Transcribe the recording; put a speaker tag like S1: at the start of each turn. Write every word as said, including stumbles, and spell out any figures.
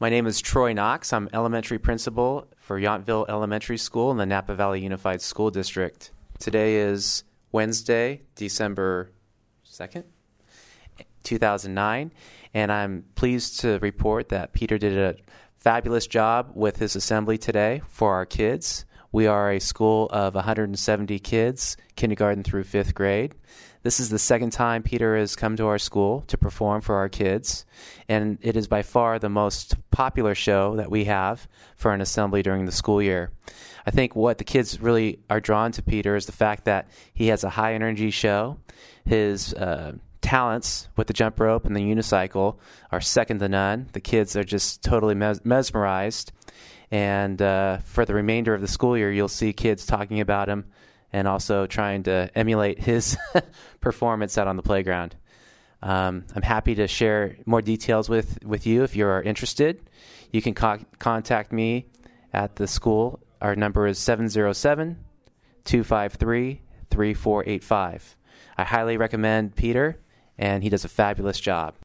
S1: My name is Troy Knox. I'm elementary principal for Yountville Elementary School in the Napa Valley Unified School District. Today is Wednesday, December second, two thousand nine, and I'm pleased to report that Peter did a fabulous job with his assembly today for our kids. We are a school of one hundred seventy kids, kindergarten through fifth grade. This is the second time Peter has come to our school to perform for our kids, and it is by far the most popular show that we have for an assembly during the school year. I think what the kids really are drawn to Peter is the fact that he has a high-energy show. His uh, talents with the jump rope and the unicycle are second to none. The kids are just totally mes- mesmerized, and uh, for the remainder of the school year, you'll see kids talking about him and also trying to emulate his performance out on the playground. Um, I'm happy to share more details with, with you if you're interested. You can co- contact me at the school. Our number is seven zero seven, two five three, three four eight five. I highly recommend Peter, and he does a fabulous job.